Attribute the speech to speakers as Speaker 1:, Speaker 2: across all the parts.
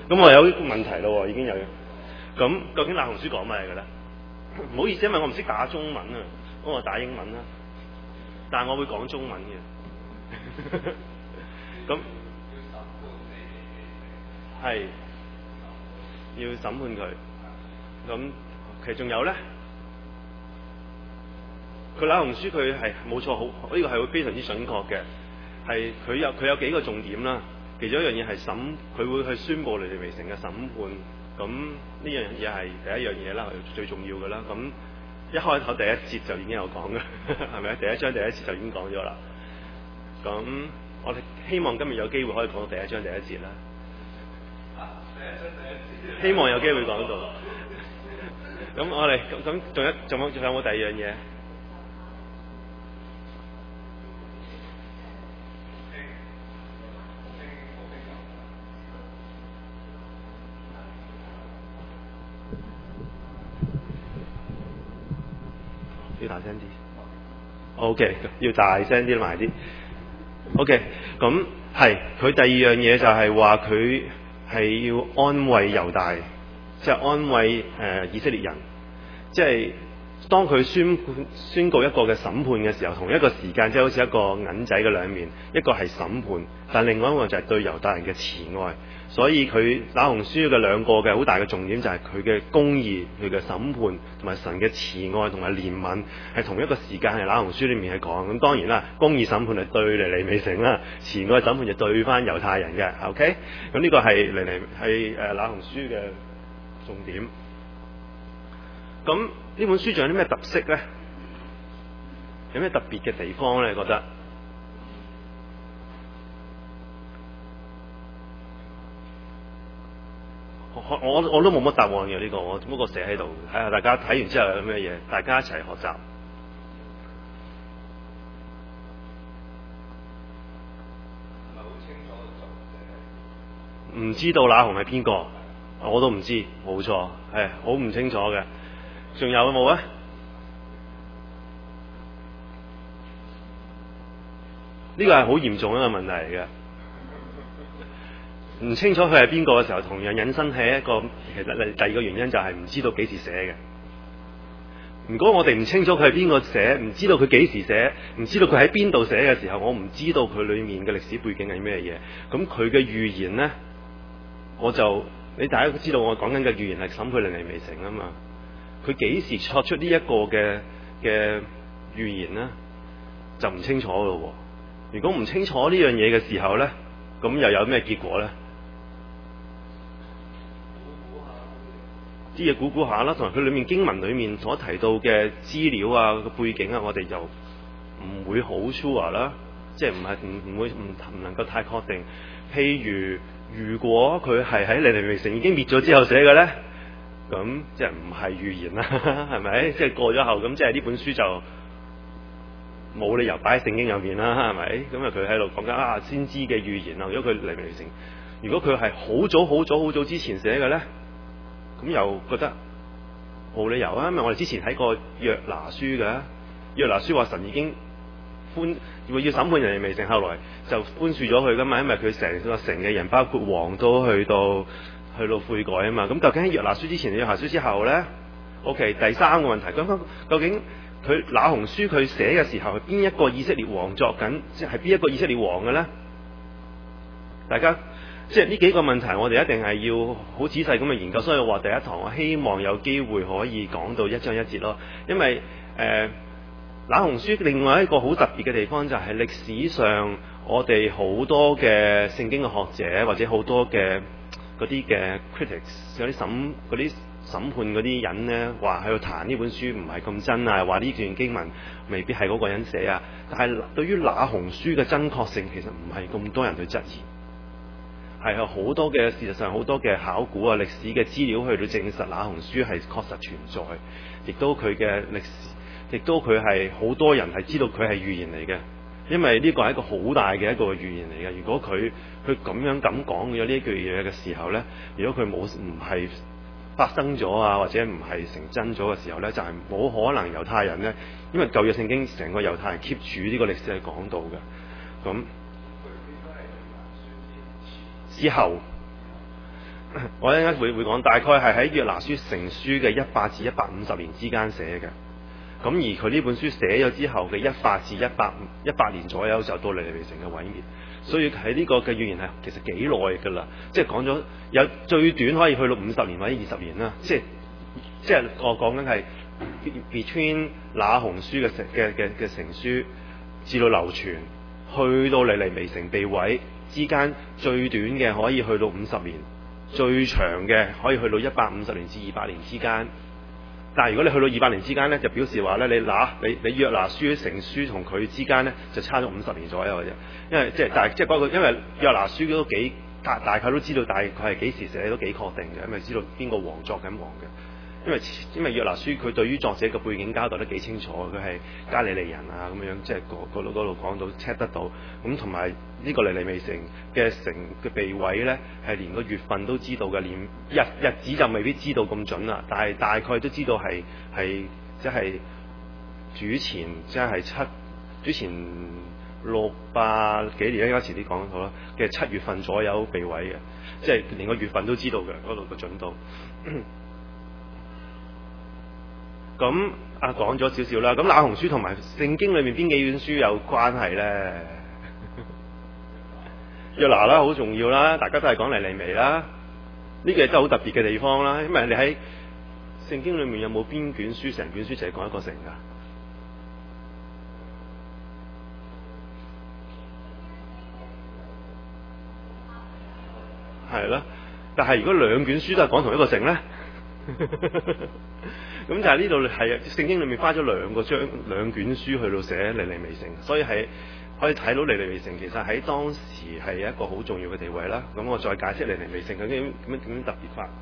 Speaker 1: 咁我有問題咯，已經有。咁究竟那鴻書講乜嘢嘅咧？唔好意思，因為我唔識打中文啊，咁我打英文啦。但係我會講中文嘅。咁係要審判佢。咁其實仲有咧，佢那鴻書佢係冇錯，好呢個係會非常之準確嘅。係佢有幾個重點啦。其中一樣嘢係佢會去宣佈尼尼微城嘅審判。咁呢樣嘢係第一樣嘢啦，最重要嘅啦。咁一開頭第一節就已經有講嘅，係咪？第一章第一節就已經講咗啦。咁我哋希望今日有機會可以講到第一章第一節啦。希望有機會講到。咁我哋咁仲有冇第二樣嘢？要大聲啲。OK， 要大聲啲埋啲。OK， 咁係佢第二樣嘢就係話佢係要安慰猶大，即係安慰以色列人。即係當佢宣告一個嘅審判嘅時候，同一個時間即係好似一個銀仔嘅兩面，一個係審判，但另外一個就係對猶大人嘅慈愛。所以佢那鴻書嘅兩個嘅好大嘅重點就係佢嘅公義、佢嘅審判同埋神嘅慈愛同埋憐憫係同一個時間係那鴻書裏面係講。咁當然啦，公義審判係對尼尼微城啦，慈愛審判就對翻猶太人嘅。OK， 咁呢個係那鴻書嘅重點。咁呢本書仲有啲咩特色咧？有咩特別嘅地方咧？你覺得？我都冇乜答案嘅呢個，我只不過寫喺度，睇下大家睇完之後有咩嘢，大家一齊學習。唔知道那鴻係邊個？我都唔知，冇錯，係好唔清楚嘅。仲有冇啊？呢個係好嚴重一個問題嚟嘅。唔清楚佢係邊個嘅時候，同樣引申係一個其實第二個原因就係唔知道幾時寫嘅。如果我哋唔清楚佢係邊個寫，唔知道佢幾時寫，唔知道佢喺邊度寫嘅時候，我唔知道佢裡面嘅歷史背景係咩嘢。咁佢嘅預言呢，你大家都知道我講緊嘅預言係審判尼尼微城啊嘛。佢幾時作出呢一個嘅預言呢？就唔清楚咯。如果唔清楚呢樣嘢嘅時候呢，咁又有咩結果呢？啲嘢估下啦，同埋佢裏面經文裏面所提到嘅資料啊、個背景啊，我哋就唔會好 sure 啦，即係唔能夠太確定。譬如果佢係喺尼尼微城已經滅咗之後寫嘅咧，咁即係唔係預言啦，係咪？即係過咗後，咁即係呢本書就冇理由擺喺聖經入面啦，係咪？咁啊佢喺度講緊先知嘅預言啊，如果佢尼尼微城，如果佢係好早之前寫嘅咧？咁又覺得冇理由啊，因為我哋之前睇過約拿書嘅，約拿書話神已經要審判尼尼微城，後來就寬恕咗佢噶嘛，因為佢成個城嘅人，包括王都去到悔改啊嘛。咁究竟喺約拿書之前、約拿書之後咧 ？OK， 第三個問題，咁究竟佢那鴻書佢寫嘅時候係邊一個以色列王作緊，即係邊一個以色列王嘅咧？大家。即係呢幾個問題，我哋一定係要好仔細咁去研究。所以我話第一堂，我希望有機會可以講到一章一節咯。因為那鴻書另外一個好特別嘅地方就係歷史上我哋好多嘅聖經嘅學者或者好多嘅嗰啲嘅 critics 嗰啲審判嗰啲人咧，話喺度彈呢本書唔係咁真啊，話呢段經文未必係嗰個人寫啊。但係對於那鴻書嘅真確性，其實唔係咁多人去質疑。係有好多嘅事實上好多嘅考古啊、歷史嘅資料去到證實那鴻書係確實存在，亦都佢嘅歷史，亦都佢係好多人係知道佢係預言嚟嘅，因為呢個係一個好大嘅一個預言嚟嘅。如果佢咁樣咁講咗呢一句嘢嘅時候咧，如果佢唔係發生咗啊，或者唔係成真咗嘅時候咧，就係冇可能猶太人咧，因為舊約聖經成個猶太人 keep 住呢個歷史係講到嘅，咁。之後， 我一陣間會講，大概係喺約拿書成書嘅100至150年之間寫嘅。咁而佢呢本書寫咗之後嘅100至100年左右就到尼尼微城嘅毀滅。所以喺呢個嘅預言係其實幾耐㗎啦，即係講咗有最短可以去到50年或者20年啦。即係我講緊係 between 那鴻書嘅成書至到流傳，去到尼尼微城被毀之間最短嘅可以去到50年，最長嘅可以去到150年至200年之間。但係如果你去到200年之間咧，就表示話咧，你約拿書成書同佢之間咧就差咗50年左右嘅啫。因為因為約拿書都大概都知道大概係幾時寫都幾確定嘅，因為知道邊個王作緊王嘅。因為約拿書佢對於作者嘅背景交代得幾清楚，佢係加利利人啊咁樣，即係嗰度講到 check 得到。咁同埋呢個尼尼微城嘅被毀咧，係連個月份都知道嘅，連日子就未必知道咁準啦。但係大概都知道係即係主前600幾年，有時啲講好啦嘅7月份左右被毀嘅，即係連個月份都知道嘅嗰度嘅準度。咁講咗少少啦。咁那鴻書同埋聖經裏面邊幾本書有關係咧？約拿啦，好重要啦，大家都係講尼尼微啦。呢個真係好特別嘅地方啦，因為你喺聖經裏面有冇邊卷書成卷書就係講一個城㗎？係啦，但係如果兩卷書都係講同一個城咧？咁就係呢度係聖經裏面花咗兩卷書去到寫尼尼微城，所以係可以睇到尼尼微城其實喺當時係一個好重要嘅地位啦。咁我再解釋尼尼微城究竟點樣特別法。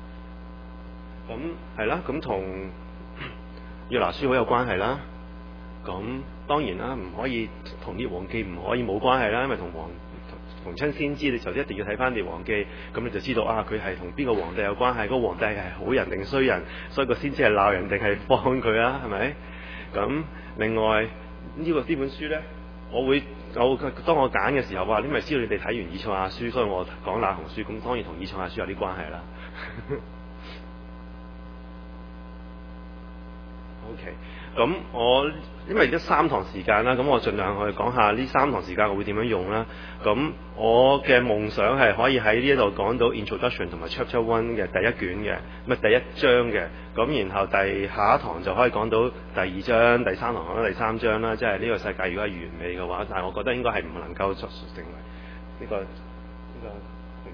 Speaker 1: 咁係啦，咁同約拿書好有關係啦。咁當然啦，唔可以同列王記唔可以冇關係啦，因為逢親先知，你就一定要睇翻列王記，咁你就知道佢係同邊個皇帝有關係，嗰個皇帝係好人定衰人，所以個先知係鬧人定係幫佢啊？係咪？咁另外呢本書咧，當我揀嘅時候話，因為知道你哋睇完以賽亞書，所以我講那鴻書，咁當然同以賽亞書有啲關係啦。OK， 咁我因為得3堂時間啦，咁我盡量去講下呢3堂時間我會點樣用啦。咁我嘅夢想係可以喺呢一度講到 Introduction 同埋 Chapter 1嘅第一卷嘅，第一章嘅。咁然後下一堂就可以講到第2章，第3堂講到第3章啦。即係呢個世界如果係完美嘅話，但係我覺得應該係唔能夠成為呢個成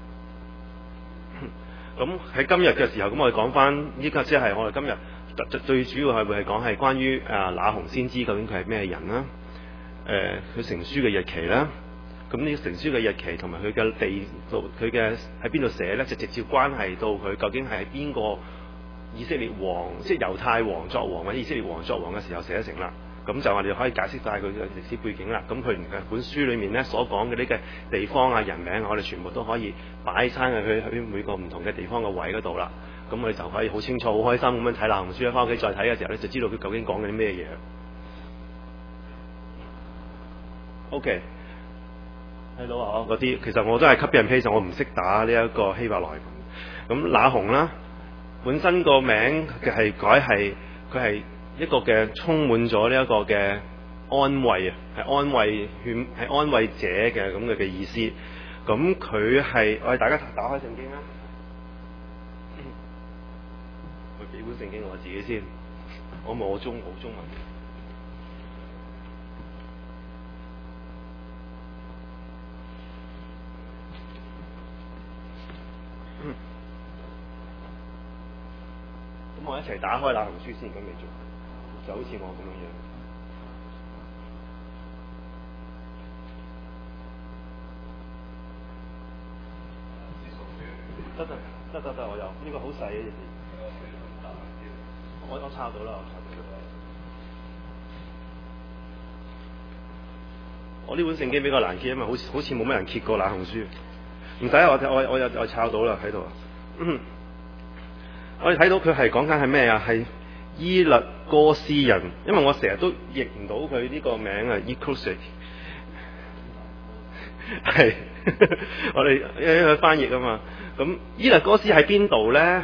Speaker 1: 真嘅。咁喺今日嘅時候，咁我哋講翻依家即係我哋今日。最主要係會係講係關於那鴻先知究竟佢係咩人啦？佢成書嘅日期啦，咁呢個成書嘅日期同埋佢嘅佢嘅喺邊度寫咧，就直接關係到佢究竟係喺邊個以色列王，即係猶太王作王或者以色列王作王嘅時候寫成啦。咁就我哋可以解釋晒佢嘅歷史背景啦。咁佢本書裏面咧所講嘅呢個地方啊、人名我哋全部都可以擺曬喺佢每個唔同嘅地方嘅位嗰度啦。咁我哋就可以好清楚、好開心咁樣睇那鴻書，翻屋企再睇嘅時候咧，就知道佢究竟講緊啲咩嘢。OK，睇到啊，嗰啲其實我都係 copy and paste，我唔識打呢一個希伯來文。咁那鴻啦，本身個名嘅係佢係一個嘅充滿咗呢一個嘅安慰啊，係安慰者嘅咁嘅意思。咁佢係我哋大家打開聖經啦。幾本聖經我自己先，我冇中文。咁我一齊打開那鴻書先，咁你做，就好似我咁樣。得，我有呢個好細嘅字。我抄到啦，我呢本聖經比較難揭，因為好似冇乜人揭過那鴻書。唔使，我抄到啦，喺度。我哋睇到佢係講緊係咩啊？係伊勒哥斯人，因為我成日都譯唔到佢呢個名啊 Eclosic 係我哋因為翻譯啊嘛。咁伊勒哥斯喺邊度咧？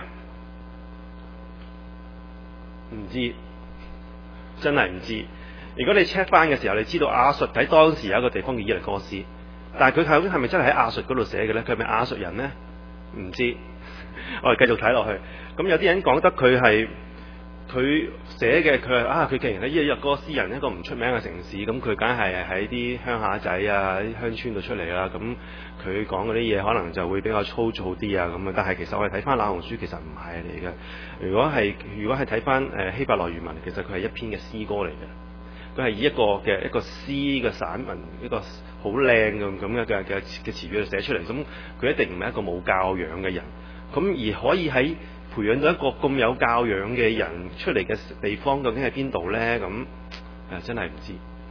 Speaker 1: 唔知，真係唔知。如果你 check 翻嘅時候，你知道亞述喺當時有一個地方叫伊勒哥斯，但係佢究竟係咪真係喺亞述嗰度寫嘅咧？佢係咪亞述人咧？唔知。我哋繼續睇落去。咁有啲人講得佢係佢寫嘅，佢係佢既然喺伊勒哥斯人一個唔出名嘅城市，咁佢梗係喺啲鄉下仔啊、啲鄉村度出嚟啦。咁佢講嗰啲嘢可能就會比較粗糙啲啊咁啊。但係其實我哋睇翻《那鴻書》，其實唔係嚟嘅。如果係睇翻希伯來原文，其實佢係一篇嘅詩歌嚟嘅。佢係以一個詩嘅散文，一個好靚嘅詞語寫出嚟。咁佢一定唔係一個冇教養嘅人。咁而可以喺培養到一個咁有教養嘅人出嚟嘅地方，究竟係邊度咧？咁真係唔知。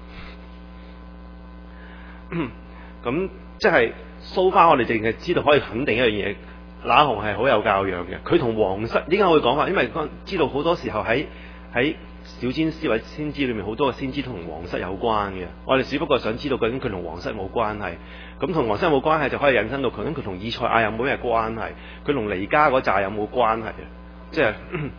Speaker 1: 咁即係so far我哋淨係知道可以肯定一樣嘢，那鴻係好有教養嘅。佢同皇室點解我會講話？因為知道好多時候喺小先知或者先知裏面，好多嘅先知同皇室有關嘅。我哋只不過想知道究竟佢同皇室冇關係。咁同皇室冇關係，就可以引申到究竟佢同以賽亞有冇咩關係？佢同彌迦嗰紮有冇關係啊？即係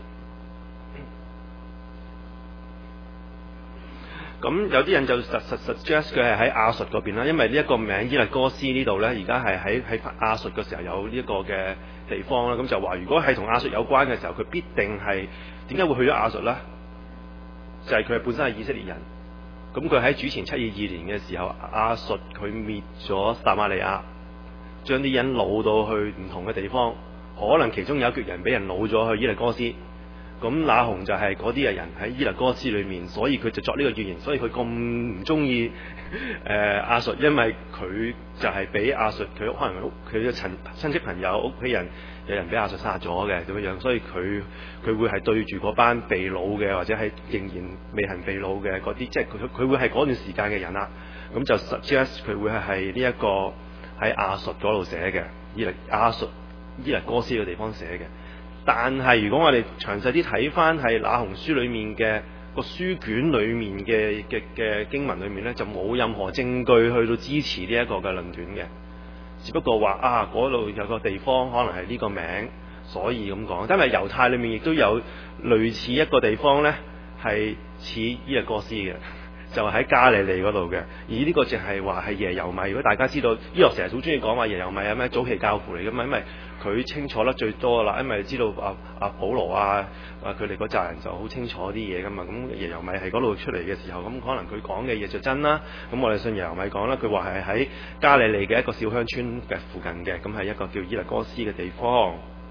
Speaker 1: 咁有啲人就suggest 佢係喺亞述嗰邊啦，因為呢一個名伊勒哥斯呢度咧，而家係喺亞述嘅時候有呢一個嘅地方啦。咁就話如果係同亞述有關嘅時候，佢必定係點解會去咗亞述咧？就係佢本身係以色列人。咁佢喺主前722年嘅時候，亞述佢滅咗撒瑪利亞，將啲人擄到去唔同嘅地方，可能其中有一羣人俾人擄咗去伊勒哥斯。咁那鴻就係嗰啲嘅人喺伊勒哥斯裏面，所以佢就作呢個預言，所以佢咁唔中意亞述，因為佢就係俾亞述佢可能佢嘅親戚朋友屋企人有人俾亞述殺咗嘅咁樣，所以佢會係對住嗰班被擄嘅或者係仍然未行被擄嘅嗰啲，即係佢會係嗰段時間嘅人啦。咁就 suggest 佢會係呢一個喺亞述嗰度寫嘅，伊勒哥斯嘅地方寫嘅。但係如果我哋詳細啲睇翻係那鴻書裏面嘅個書卷裏面嘅經文裏面咧，就冇任何證據去到支持呢一個嘅論斷嘅，只不過話嗰度有個地方可能係呢個名，所以咁講。因為猶太裏面亦都有類似一個地方咧，係似伊勒哥斯嘅，就喺加利利嗰度嘅。而呢個就係話係耶柔米。如果大家知道，呢個成日好中意講話耶柔米係咩早期教父嚟噶嘛，因為佢清楚得最多啦，因為知道保羅佢哋嗰扎人就好清楚啲嘢噶嘛。咁耶柔米係嗰度出嚟嘅時候，咁可能佢講嘅嘢就真啦。咁我哋信耶柔米講啦，佢話係喺加利利嘅一個小鄉村嘅附近嘅，咁係一個叫伊勒哥斯嘅地方。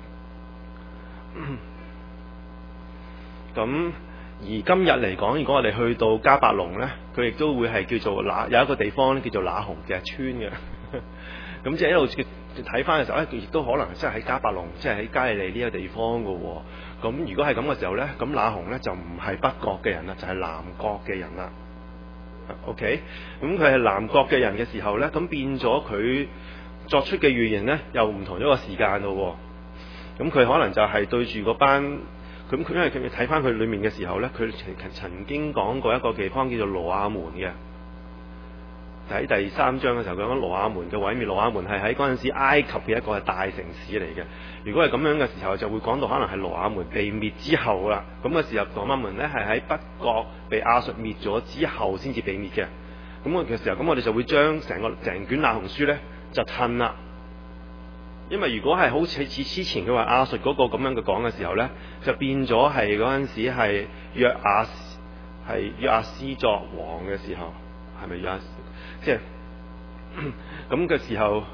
Speaker 1: 咁而今日嚟講，如果我哋去到迦百農咧，佢亦都會係叫做有一個地方咧叫做那鴻嘅村嘅。咁即係一路睇翻嘅時候咧，亦都可能真係喺迦百農，即係喺加利利呢個地方嘅喎。咁如果係咁嘅時候咧，咁那鴻咧就唔係北國嘅人啦，就係南國嘅人啦。OK，咁佢係南國嘅人嘅時候咧，咁變咗佢作出嘅預言咧，又唔同咗個時間咯。咁佢可能就係對住嗰班，咁佢因為佢睇翻佢裡面嘅時候咧，佢曾經講過一個地方叫做羅亞門嘅。喺第3章嘅時候，佢講羅亞門嘅毀滅。羅亞門係喺嗰陣時埃及嘅一個大城市嚟嘅。如果係咁樣嘅時候，就會講到可能係羅亞門被滅之後啦。咁嘅時候，羅亞門咧係喺北國被亞述滅咗之後先至被滅嘅。咁嘅時候，咁我哋就會將成卷那鴻書咧就褪啦。因為如果係好似之前佢話亞述嗰個咁樣嘅講嘅時候咧，就變咗係嗰陣時係約亞斯作王嘅時候，係咪約亞斯？即係咁嘅時候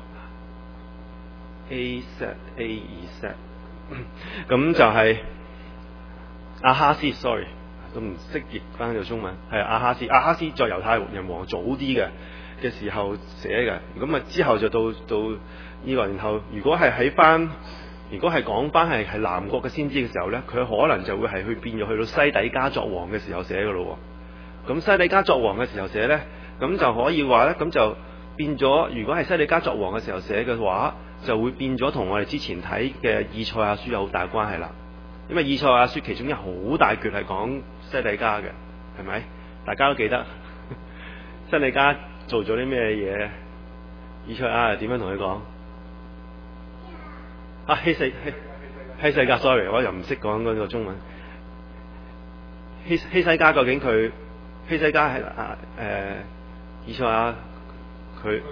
Speaker 1: ，A set，咁就係亞哈斯 ，sorry， 都唔識譯翻做中文，係亞哈斯作猶太人王早啲嘅時候寫嘅，咁啊之後就到呢個，然後如果係講翻係南國嘅先知嘅時候咧，佢可能就會係變咗去到西底家作王嘅時候寫嘅咯。咁西底家作王嘅時候寫咧。咁就可以話咧，咁就變咗。如果係西底家作王嘅時候寫嘅話，就會變咗同我哋之前睇嘅以賽亞書有好大關係啦。因為以賽亞書其中一好大橛係講西底家嘅，係咪？大家都記得西底家做咗啲咩嘢？ 以賽亞點樣同佢講？啊，希西家 ，sorry， 我又唔識講嗰個中文。希西家究竟佢希西家係以賽亞佢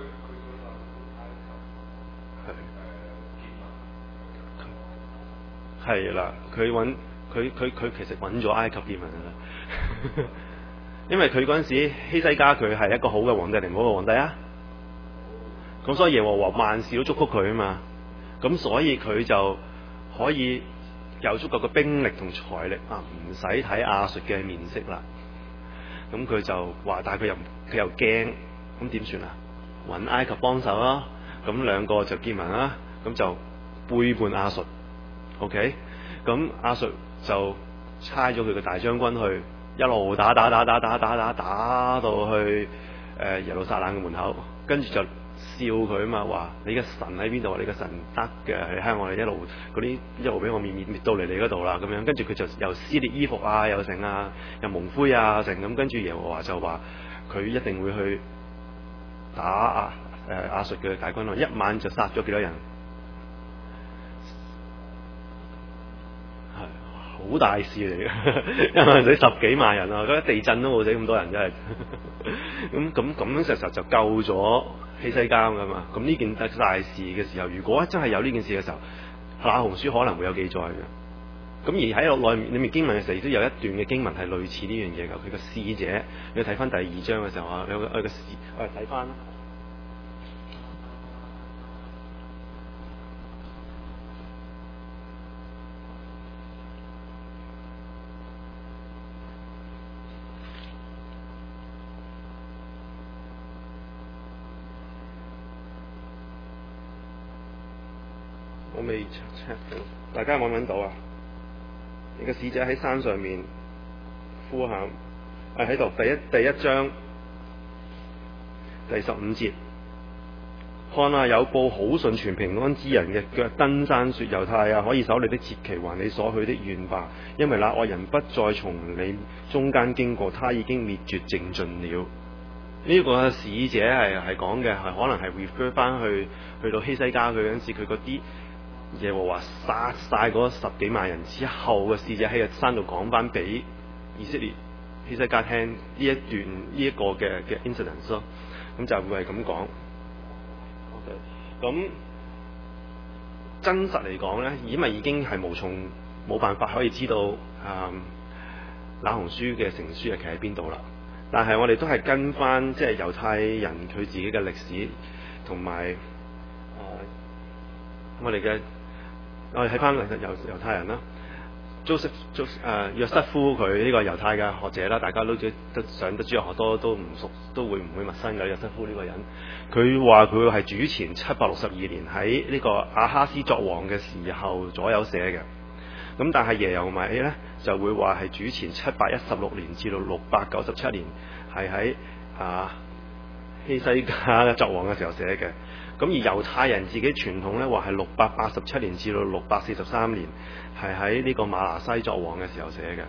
Speaker 1: 係啦，佢其實揾咗埃及結盟啦，因為佢嗰陣時希西家佢係一個好嘅皇帝定唔好嘅皇帝啊？咁所以耶和華萬事都祝福佢啊嘛，咁所以佢就可以有足夠嘅兵力同財力啊，唔使睇亞述嘅面色啦。咁佢就話，但係佢又驚，咁點算啊？揾埃及幫手啦，咁兩個就結盟啦，咁就背叛亞述。OK， 咁亞述就差咗佢嘅大將軍去，一路打到去耶路撒冷嘅門口，跟住就笑佢啊嘛，話你嘅神喺邊度啊？你嘅神得嘅，你喺我哋一路俾我滅到嚟你嗰度啦，咁樣跟住佢就又撕裂衣服啊，又成啊，又蒙灰啊成咁，跟住耶和華就話佢一定會去打亞述嘅大軍咯，一晚就殺咗幾多人？好大事嚟嘅，因為死10幾萬人啊，嗰啲地震都冇死咁多人，真係。咁實實就救咗希西家噶嘛。咁呢件大事嘅時候，如果真係有呢件事嘅時候，那鴻書可能會有記載嘅。咁而喺裏面經文嘅時候，亦都有一段嘅經文係類似呢樣嘢㗎。佢個使者，你睇翻第2章嘅時候啊，有個睇翻。我未 check 到，大家有冇揾到啊？你個使者喺山上面呼喊，喺度第一章第15節，看啊，有報好信傳平安之人嘅腳登山說，猶太啊，可以守你的節期，還你所許的願吧，因為那惡人不再從你中間經過，他已經滅絕淨盡了。呢個使者係講嘅係可能係 refer 翻去到希西家佢嗰陣時，佢嗰啲耶和華殺晒嗰10幾萬人之後嘅使者喺個山度講翻俾以色列希西家聽呢一個嘅 incident 咯，咁就會係咁講。OK， 咁真實嚟講咧，因為已經係冇辦法可以知道那鴻書嘅成書日期喺邊度啦。但係我哋都係跟翻即係猶太人佢自己嘅歷史同埋我哋睇翻猶太人啦，約瑟夫佢呢個猶太嘅學者啦，大家都上得主日學多都唔熟，都會唔會陌生嘅約瑟夫呢個人？佢話佢係主前762年喺呢個亞哈斯作王嘅時候左右寫嘅。咁但係耶柔米咧就會話係主前716年至到697年，係喺希西家作王嘅時候寫嘅。咁而猶太人自己傳統咧話係687年至到643年，係喺呢個馬拿西作王嘅時候寫嘅，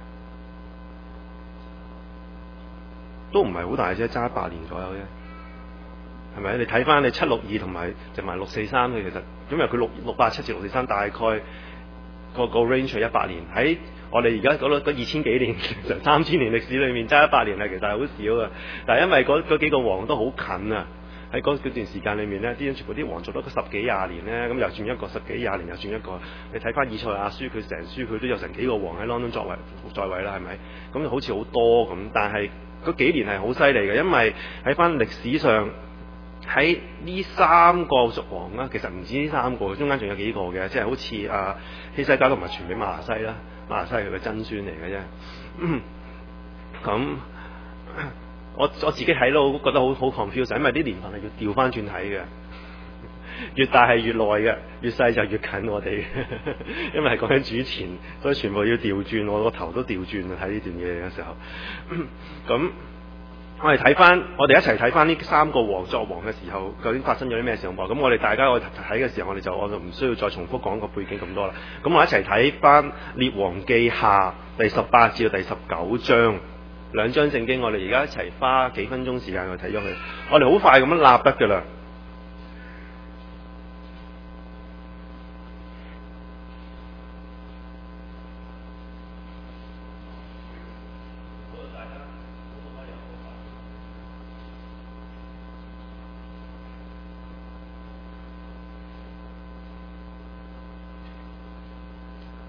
Speaker 1: 都唔係好大啫，差8年左右啫，係咪？你睇翻你762同埋643，佢其實因為佢687至643大概個 range 係100年，喺我哋而家嗰2000幾年、3000年歷史裏面差100年係其實係好少嘅，但係因為嗰幾個王都好近啊。喺嗰段時間裏面咧，啲全部啲王做咗10幾20年咧，咁又轉一個10幾20年，又轉一個。你睇翻以賽亞書，佢成書佢都有成幾個王喺當中在位啦，係咪？咁好似好多咁，但係嗰幾年係好犀利嘅，因為喺翻歷史上喺呢3個族王啦，其實唔止呢3個，中間仲有幾個嘅，即係好似希西家都唔係傳俾馬拿西啦，馬拿西係佢嘅曾孫嚟嘅啫。咁我自己睇到覺得好 confused， 因為啲年份係要調翻轉睇嘅，越大係越耐嘅，越細就越近我哋，因為係講緊主前，所以全部要調轉，我個頭都調轉啊！睇呢段嘢嘅時候，咁我哋一齊睇翻呢3個王作王嘅時候，究竟發生咗啲咩事噃？咁我哋大家睇嘅時候，我就唔需要再重複講個背景咁多啦。咁我一齊睇翻列王記下第18至到第19章。2章聖經，我哋而家一齊花幾分鐘時間去睇咗佢。我哋好快咁樣立得㗎啦。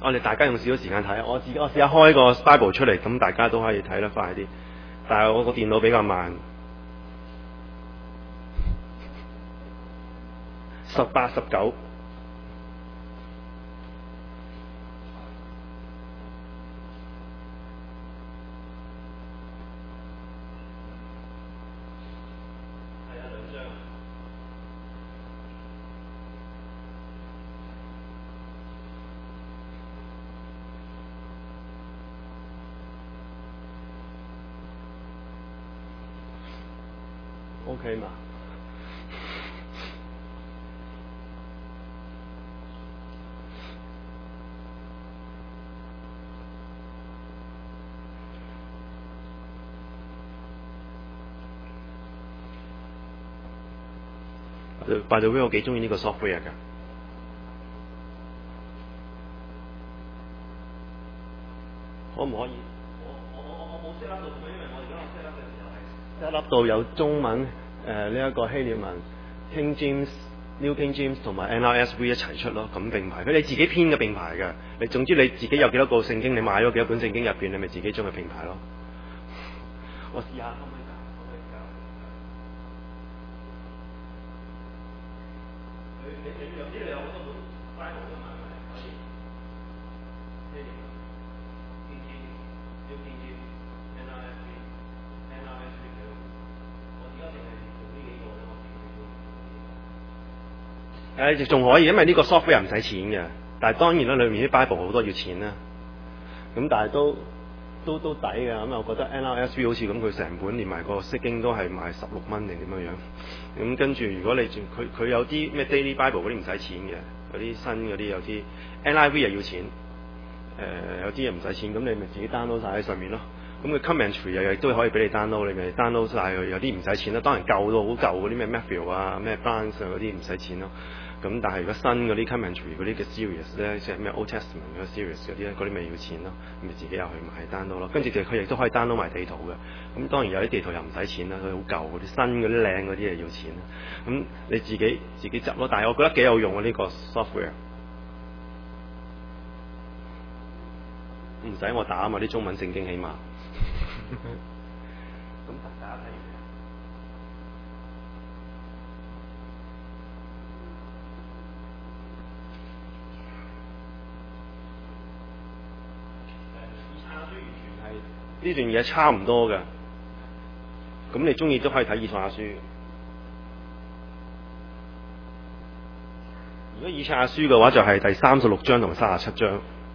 Speaker 1: 我哋大家用少少時間睇，我試下開個 Bible 出嚟，咁大家都可以睇得快啲。但係我個電腦比較慢。18、19。OK 嘛？By the way， 我幾中意呢個 software 㗎。可唔可以？我冇 set up 到，因為我而家我 set up 嘅時候係 set up 到有中文呢一個希臘文 King James、New King James 同埋 NRSV 一齊出咯，咁並排。佢你自己編嘅並排嘅，你總之你自己有幾多個聖經，你買咗幾多本聖經入邊，你咪自己將佢並排咯。我試下可唔可以教？你有啲你有好多本 Bible 㗎嘛？可以。希臘文 King James、New King James、NRSV 我而家淨係用呢幾個啫，我仲可以，因為呢個 software 唔使錢嘅。但係當然啦，裏面啲 Bible 好多要錢啦。咁但係都抵嘅。咁我覺得 NRSV 好似咁，佢成本連埋個釋經都係賣16蚊定點樣樣。咁跟住如果你佢有啲咩 Daily Bible 嗰啲唔使錢嘅，嗰啲新嗰啲有啲 NIV 又要錢，有啲又唔使錢，咁你咪自己 download 晒喺上面咯。咁佢 commentary 又亦都可以俾你 download，你咪 download 晒佢。有啲唔使錢啦，當然舊到好舊嗰啲咩 Matthew 啊、咩 Barnes 啊嗰啲唔使錢咯。咁但係如果新嗰啲 commentary 嗰啲嘅 series 咧，即係咩 Old Testament 嗰 series 嗰啲咧，嗰啲咪要錢咯，咁咪自己又去買 download 咯。跟住佢亦都可以 download 埋地圖嘅。咁當然有啲地圖又唔使錢啦，佢好舊嗰啲，新嗰啲靚嗰啲係要錢啦。咁你自己執咯。但係我覺得幾有用啊呢個 software。唔使我打啊嘛，啲中文聖經起碼。咁大家睇完。呢段嘢差唔多嘅，咁你中意都可以睇以賽亞書。如果以賽亞書嘅話，就係第36章同37章，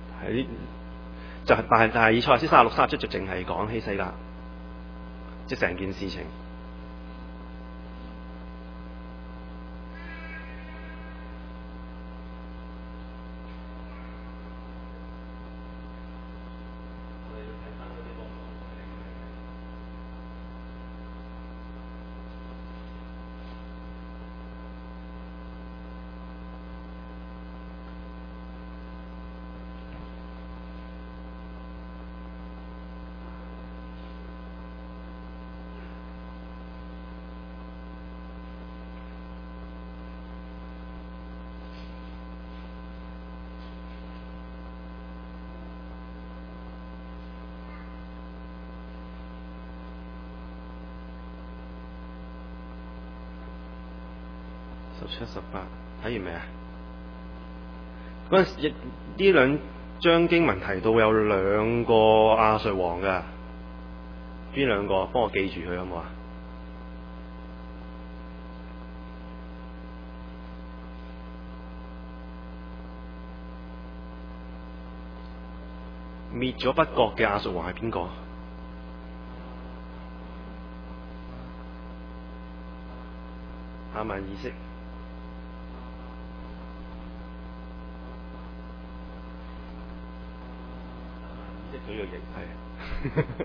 Speaker 1: 但係以賽亞書36、37就淨係講希西家，即係成件事情。17、18睇完未啊？嗰陣時呢兩章經文提到有兩個亞述王㗎，邊兩個？幫我記住佢好唔好啊？滅咗北國嘅亞述王係邊個？哈曼以色。佢個型係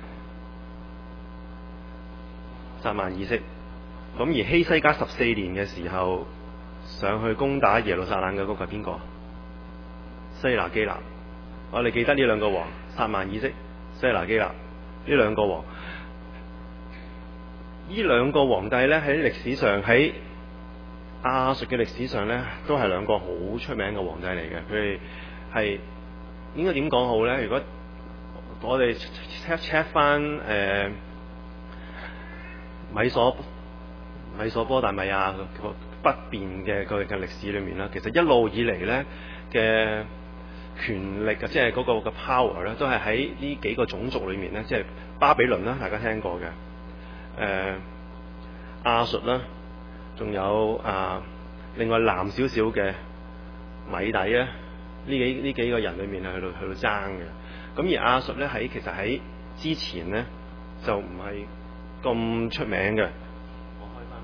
Speaker 1: 撒曼以色。咁而希西家14年嘅時候上去攻打耶路撒冷嘅嗰個係邊個？西拿基立。我哋記得呢兩個王，撒曼以色、西拿基立呢兩個王。呢兩個皇帝咧喺歷史上，喺亞述嘅歷史上咧都係兩個好出名嘅皇帝嚟嘅。佢哋係應該點講好咧？如果我哋 check 翻米索波大米亞個北邊嘅佢嘅歷史裏面啦，其實一路以嚟咧嘅權力啊，即係嗰個嘅 power 咧，都係喺呢幾個種族裏面咧，即係巴比倫啦，大家聽過嘅，亞述啦，仲有另外南少少嘅米底咧，呢幾個人裏面係去到爭嘅。咁而亞述咧其實喺之前咧就唔係咁出名嘅。我開翻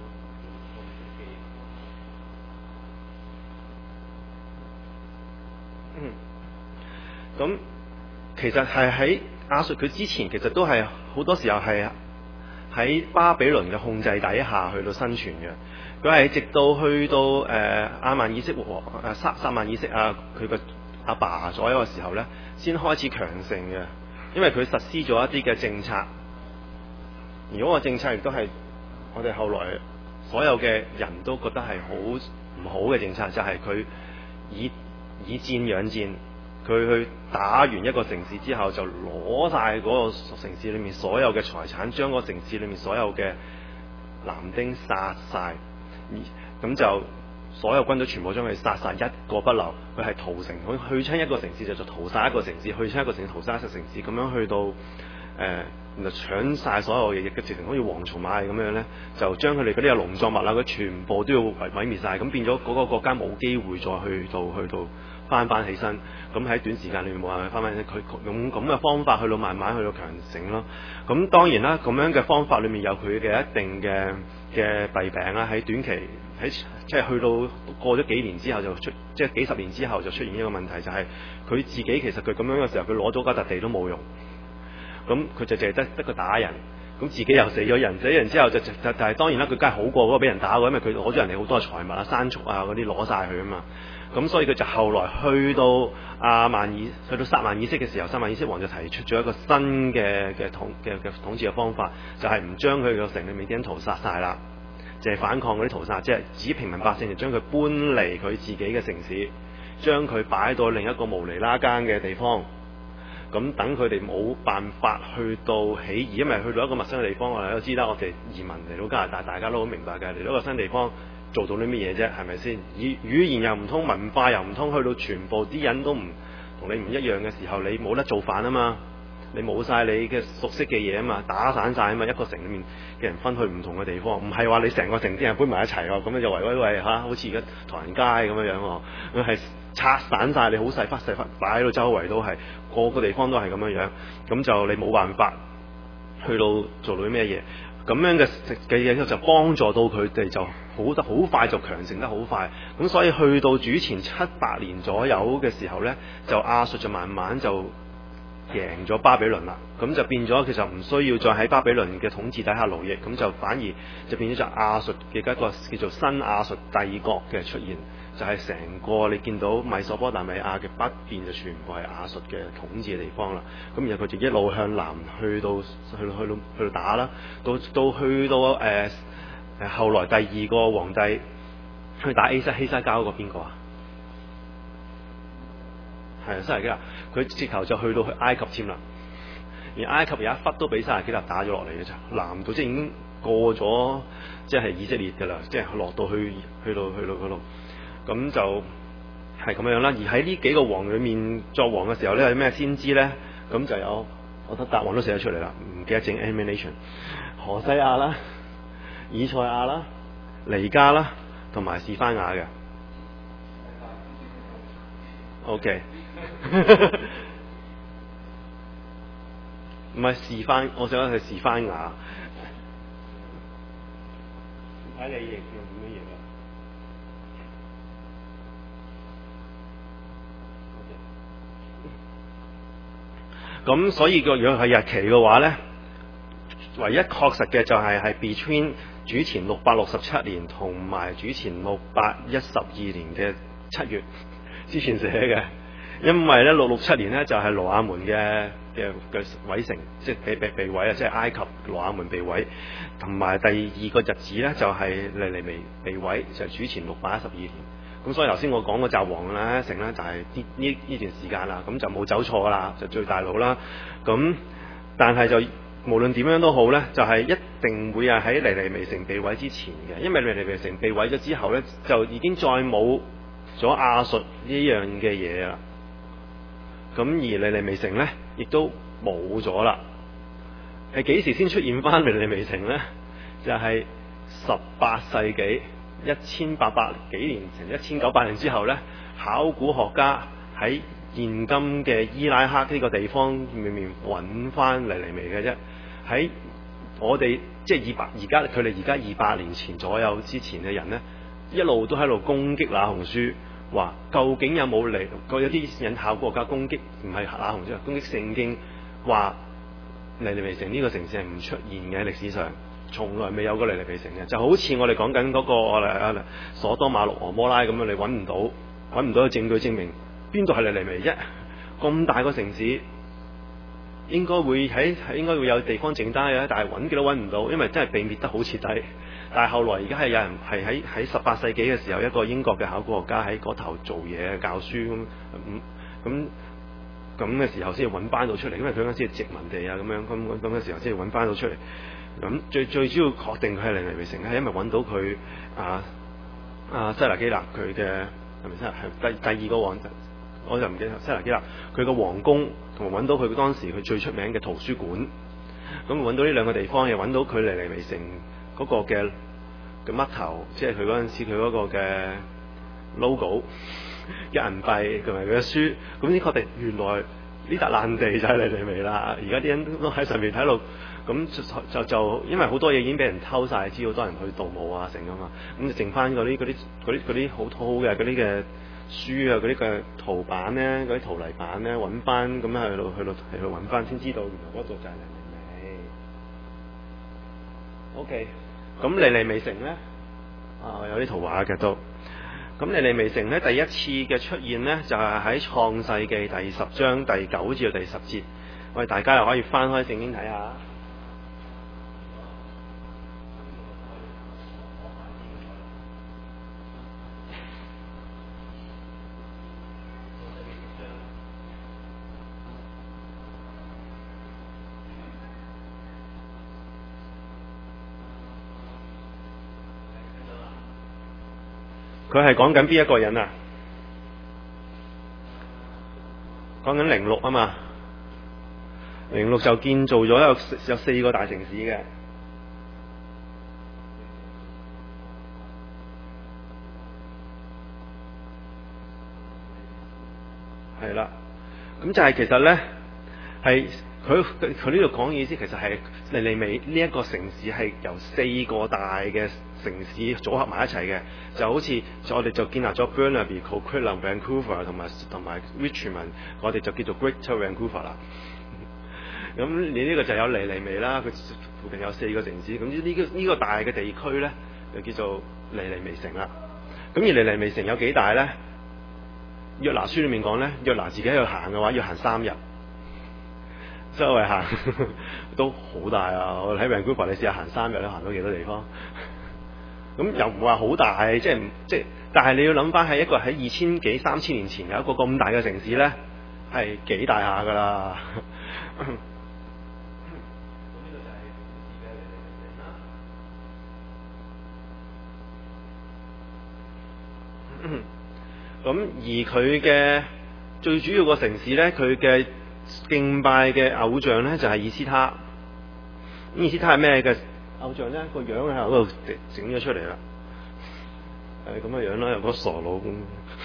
Speaker 1: 咁其實係喺亞述佢之前，其實都係好多時候係喺巴比倫嘅控制底下去到生存嘅。佢係直到去到亞曼以色王撒曼以色佢個阿爸左右嘅時候咧，先開始強盛嘅。因為佢實施咗一啲嘅政策，而嗰個政策亦都係我哋後來所有嘅人都覺得係好唔好嘅政策，就係佢以戰養戰。佢去打完一個城市之後，就攞晒嗰個城市裏面所有嘅財產，將個城市裏面所有嘅男丁殺晒，咁就所有軍隊全部將佢殺晒，一個不留。佢係屠城，去親一個城市就屠殺一個城市，去親一個城市屠殺一個城市，咁樣去到然後搶晒所有嘢嘅，直情好似蝗蟲螞蟻咁樣咧，就將佢哋嗰啲嘅農作物啦，佢全部都要毀滅晒，咁變咗嗰個國家冇機會再去到翻起身，咁喺短時間裏面冇辦法翻起身。佢用咁嘅方法去到慢慢去到強盛咯。咁當然啦，咁樣嘅方法裏面有佢嘅一定嘅弊病啦。喺短期即係去到過咗幾年之後就即係幾十年之後就出現一個問題，就係佢自己其實佢咁樣嘅時候，佢攞咗笪地都冇用。咁佢就淨係得個打人，咁自己又死咗人，死咗人之後就但係當然啦，佢梗係好過嗰個俾人打嘅，因為佢攞咗人哋好多財物啊、牲畜啊嗰啲攞晒佢啊嘛。咁所以佢就後來去到撒曼以色嘅時候，撒曼以色王就提出咗一個新嘅統治嘅方法，就係唔將佢個城裏面啲人屠殺晒啦，淨係反抗嗰啲屠殺，即係指平民百姓就將佢搬離佢自己嘅城市，將佢擺到另一個無厘啦更嘅地方。咁等佢哋冇辦法去到起義，因為去到一個陌生嘅地方，我哋都知啦，我哋移民嚟到加拿大，大家都好明白嘅，嚟到一個新地方做到啲乜嘢啫？係咪先？語言又唔通，文化又唔通，去到全部啲人都唔同你唔一樣嘅時候，你冇得做飯啊嘛，你冇晒你嘅熟悉嘅嘢啊嘛，打散晒啊嘛，一個城裏面嘅人分去唔同嘅地方，唔係話你成個城啲人搬埋一齊喎，咁樣就喂好似而家唐人街咁樣喎，佢係拆散晒，你好細忽擺到周圍都係，個個地方都係咁樣，咁就你冇辦法去到做到啲咩嘢。咁樣嘅嘢就幫助到佢哋就好快就強盛得好快，咁所以去到主前700年左右嘅時候呢，就亞述就慢慢就贏咗巴比倫啦，咁就變咗其實唔需要再喺巴比倫嘅統治底下勞役，咁就反而就變咗就亞述嘅一個叫做新亞述帝國嘅出現，就係成個你見到米索波大米亞嘅北邊就全部係亞述嘅統治嘅地方啦。咁然後佢就一路向南去到打啦，到去到後來第二個皇帝去打希西家嗰個邊個啊？係西拿基立，佢直頭就去到埃及添啦。而埃及有一忽都俾西拿基立打咗落嚟嘅啫，南到即係已經過咗，即係以色列㗎啦，即係落到去到嗰度。咁就係咁樣啦。而喺呢幾個王裏面作王嘅時候咧，有咩先知咧？咁就有我覺得答案都寫咗出嚟啦，唔記得整 animation。何西亞啦、以賽亞啦、尼加啦，同埋示番雅嘅。OK， 唔係示番，我想係示番雅。睇你用點樣嘢啦。咁所以如果係日期嘅話咧，唯一確實嘅就係 between 主前667年同埋主前612年嘅7月之前寫嘅，因為咧667年咧就係羅亞門嘅毀城，即係被毀啊，即係埃及羅亞門被毀，同埋第二個日子咧就係尼尼微被毀，就係主前612年。 咁所以頭先我講嗰紮王咧城咧就係呢段時間啦，咁就冇走錯噶啦，就最大佬啦。咁但係就無論點樣都好咧，就係一定會係喺尼尼微城被毀之前嘅，因為尼尼微城被毀咗之後咧，就已經再冇咗亞述呢樣嘅嘢啦。咁而尼尼微城咧，亦都冇咗啦。係幾時先出現翻尼尼微城咧？就係18世紀1800幾年前1900年之後咧，考古學家喺現今嘅伊拉克呢個地方裏面揾翻尼尼微嘅啫。喺我哋即係而家佢哋而家200年前左右之前嘅人咧，一路都喺度攻擊那鴻書，話究竟有冇嚟？有啲人考古學家攻擊唔係那鴻書，攻擊聖經，話尼尼微城呢個城市係唔出現嘅，喺歷史上從來未有過尼尼微城嘅。就好似我哋講緊嗰個所多瑪、俄摩拉咁樣，你揾唔到嘅證據證明邊度係尼尼微啫？咁大個城市應該會有地方剩低嘅，但係揾極都揾唔到，因為真係被滅得好徹底。但係後來而家係有人係喺18世紀嘅時候，一個英國嘅考古學家喺嗰頭做嘢教書咁嘅時候先至揾翻到出嚟，因為佢嗰陣時係殖民地啊咁嘅時候先至揾翻到出嚟。咁最主要確定佢係尼尼微城係因為揾到佢西拿基立佢嘅係咪先係第二個王，我就唔記得西拿基立佢個皇宮，同埋揾到佢當時佢最出名嘅圖書館。咁揾到呢兩個地方，又揾到佢尼尼微城嗰個嘅嘜頭，即係佢嗰陣時佢嗰個嘅 logo 嘅銀幣同埋佢嘅書，咁先確定原來呢笪爛地就係尼尼微啦。而家啲人都喺上面睇到，咁就因為好多嘢已經俾人偷晒，知好多人去盜墓啊成啊嘛，咁就剩翻嗰啲好嘅嗰啲嘅書啊，嗰啲嘅圖版咧，嗰啲陶泥板咧，揾翻咁樣去到揾翻，先知道原來嗰度就係尼尼微。OK， 咁尼尼微城咧有啲圖畫嘅都。咁尼尼微城咧第一次嘅出現咧，就係喺創世記第10章第9至到第10節。我哋大家又可以翻開聖經睇下。佢係講緊邊一個人啊？講緊06啊嘛，06就建造咗有4個大城市嘅，係啦。咁就係其實咧係佢呢度講嘅意思，其實係尼尼微呢一個城市係由4個大嘅城市組合埋一齊嘅，就好似我哋就建立咗 Burnaby、Coquitlam、Vancouver 同埋 Richmond， 我哋就叫做 Greater Vancouver 啦。咁你呢個就有尼尼微啦，佢附近有4個城市，咁呢個大嘅地區咧就叫做尼尼微城啦。咁而尼尼微城有幾大咧？約拿書裏面講咧，約拿自己喺度行嘅話要行3日，周圍行都好大啊！我喺 Vancouver 你試下行3日，你行到幾多地方？咁又唔話好大，即係，但係你要諗翻係一個喺2000幾3000年前有一個咁大嘅城市咧，係幾大下噶啦。咁而佢嘅最主要個城市咧，佢嘅敬拜嘅偶像咧就係以斯他。咁以斯他係咩嘅偶像咧？個樣喺嗰度整咗出嚟啦，係咁嘅樣啦，有個傻佬咁。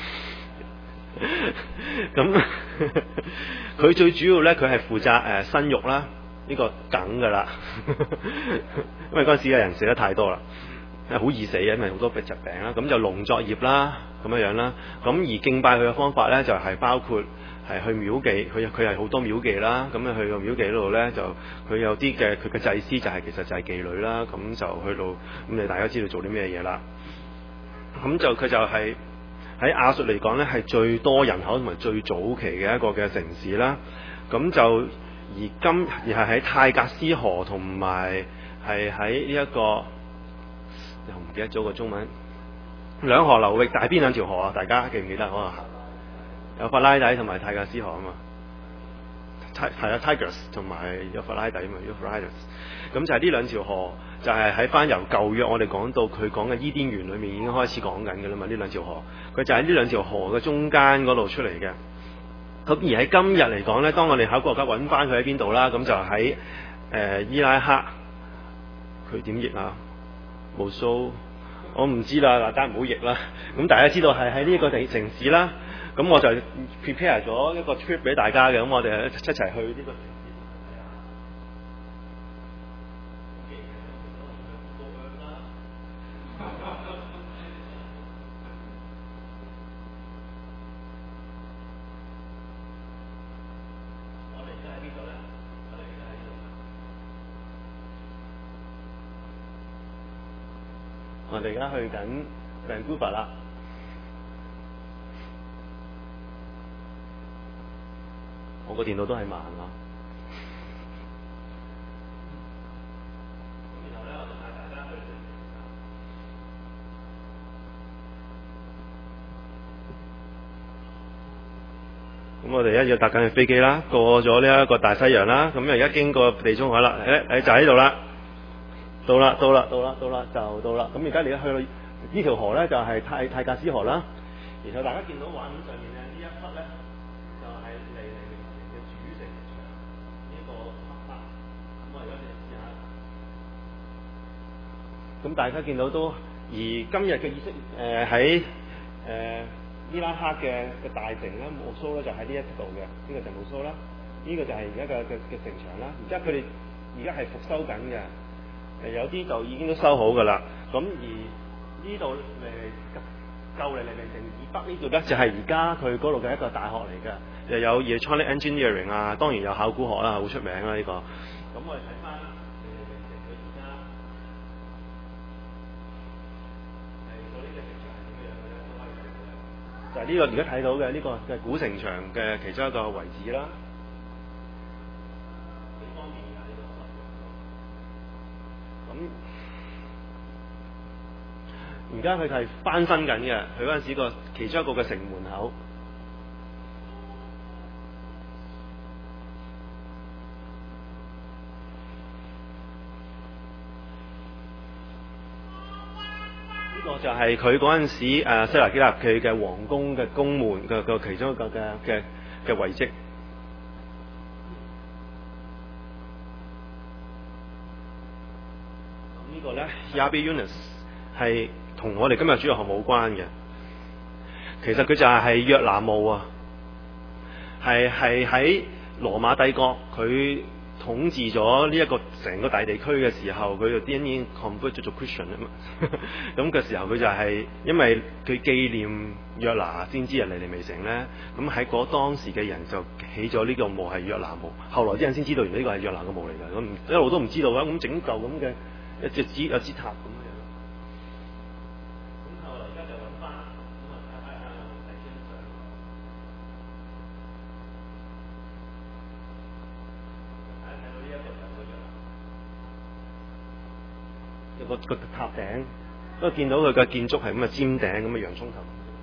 Speaker 1: 咁佢最主要咧，佢係負責生育啦，呢個梗噶啦，因為嗰陣時嘅人死得太多啦。好易死嘅，因為好多疾病啦，咁就農作業啦，咁樣啦。咁而敬拜佢嘅方法咧，就係包括係去廟妓，佢係好多廟妓啦。咁去個廟妓嗰度咧，就佢有啲嘅佢嘅祭司其實就係妓女啦。咁就去到咁你大家知道做啲咩嘢啦。咁就佢就係喺亞述嚟講咧，係最多人口同埋最早期嘅一個嘅城市啦。咁就而係喺泰格斯河同埋係喺呢一個。又唔記得咗個中文， 兩河流域，但係邊兩條河啊？大家記唔記得啊？有法拉底同埋泰格斯河啊嘛。係啊 ，Tigris 同埋有法拉底嘛 ，Euphrates。咁就係呢兩條河，就係喺翻由舊約我哋講到佢講嘅伊甸園裏面已經開始講緊嘅啦嘛。呢兩條河，佢就喺呢兩條河嘅中間嗰度出嚟嘅。咁而喺今日嚟講咧，當我哋考古學家揾翻佢喺邊度啦，咁就喺伊拉克，佢點譯啊？無數，我唔知啦，嗱，但係唔好譯啦。咁大家知道係喺呢個城市啦。咁我就 prepare 咗一個 trip 俾大家嘅，咁我哋一齊去呢個城市。我哋而家去緊 Vancouver 啦。我個電腦都係慢啦。然後咧，我就帶大家去。咁我哋一要搭緊嘅飛機啦，過咗呢一個大西洋啦，咁而家經過地中海啦，就喺度啦，到啦，就到啦。咁而家你去到呢條河咧，就係泰格斯河啦。然後大家見到畫面上面咧，呢一忽咧就係尼尼微城嘅主城牆，呢個黑白。咁我而家你試下。咁大家見到都，而今日嘅以色列喺伊拉克嘅大城咧，莫蘇咧就喺呢一度嘅，呢個就莫蘇啦，呢個就係而家嘅城牆啦。而家佢哋而家係復修緊嘅，有啲就已經都修好㗎啦。咁而呢度舊尼尼微城以北呢度咧，就係而家佢嗰度嘅一個大學嚟嘅，又有 Electronic Engineering 啊，當然有考古學啦，好出名啦呢個。咁我哋睇翻尼尼微城佢而家係到呢個城牆係點樣嘅咧？都可以睇到嘅。就係呢個而家睇到嘅呢個嘅古城牆嘅其中一個遺址啦。幾方便㗎呢個。咁而家佢係翻新緊嘅，佢嗰陣時個其中一個嘅城門口。呢個就係佢嗰陣時西拿基立佢嘅皇宮嘅宮門嘅其中一個嘅遺跡。呢個咧 Yabi Yunus 係同我哋今日主要學冇關嘅，其實佢就係約拿墓啊，係喺羅馬帝國佢統治咗呢一個成個大地區嘅時候，佢就已經 convert 咗做 Christian 啊嘛。咁嘅時候佢就係因為佢紀念約拿先知尼尼微城咧，咁喺當時嘅人就起咗呢個墓係約拿墓。後來啲人先知道原來呢個係約拿嘅墓嚟㗎，咁一路都唔知道啊。咁整嚿咁嘅一隻支塔咁樣。咁後來而家就揾翻，咁啊睇下有冇睇張相。睇到呢一個就嗰樣，有個塔頂，都見到佢嘅建築係咁嘅尖頂咁嘅洋蔥頭。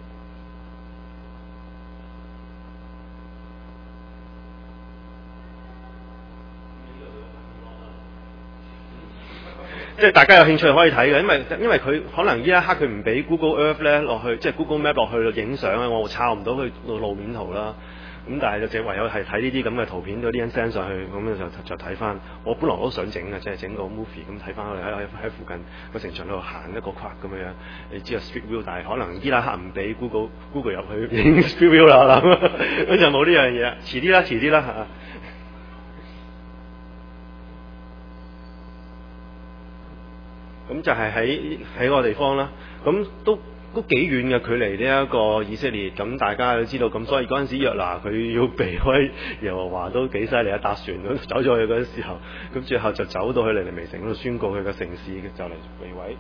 Speaker 1: 即係大家有興趣可以睇嘅，因為佢可能呢一刻佢唔俾 Google Earth 咧落去，即係 Google Map 落去影相啊，我抄唔到佢路面圖啦。咁但係就唯有係睇呢啲咁嘅圖片，嗰啲人 send 上去，咁就睇翻。我本來都想整嘅，即係整個 movie 咁睇翻喺附近個城牆度行一個框咁樣。你知啊 Street View， 但係可能伊拉克唔俾 Google 入去影 Street View 啦，咁就冇呢樣嘢。遲啲啦嚇。咁就係喺個地方啦，咁都幾遠嘅距離呢一個以色列，咁大家都知道，咁所以嗰陣時約拿佢要避開耶和華都幾犀利啊！搭船咁走咗去嗰陣時候，咁最後就走到去尼尼微城嗰度宣告佢嘅城市就嚟被毀。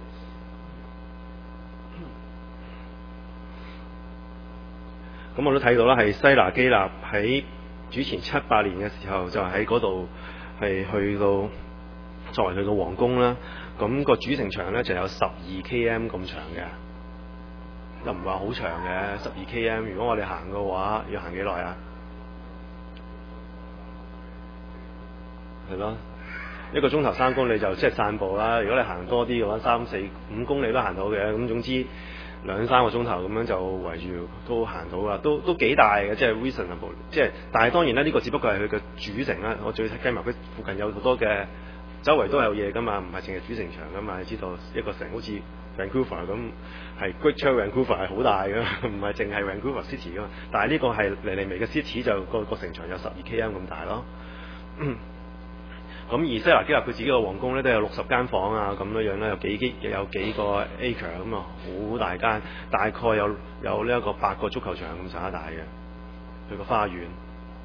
Speaker 1: 咁我都睇到啦，係西拿基立喺主前700年嘅時候就喺嗰度係去到作為佢嘅皇宮啦。咁個主城牆咧就有12 km 咁長嘅， 又唔係話好長嘅12 km。如果我哋行嘅話，要行幾耐啊？係咯，一個鐘頭3公里就即係散步啦。如果你行多啲嘅話，3、4、5公里都行到嘅。咁總之2、3個鐘頭咁樣就圍住都行到啦，都幾大嘅，即係 reasonable。即係，但係當然啦，呢個只不過係佢嘅主城啦。我最計埋佢附近有好多嘅，周圍都有嘢噶嘛，唔係淨係主城場噶嘛。你知道一個城好似 Vancouver 咁，係 Greater Vancouver 係好大噶，唔係淨係 Vancouver City 噶嘛。但係呢個係尼微嘅 City 就個城牆有12 km 咁大咯。咁而西拿基立佢自己個皇宮咧都有60間房啊，咁樣樣咧有幾個 acre 咁啊，好大間，大概有呢一個8個足球場咁上下大嘅，佢個花園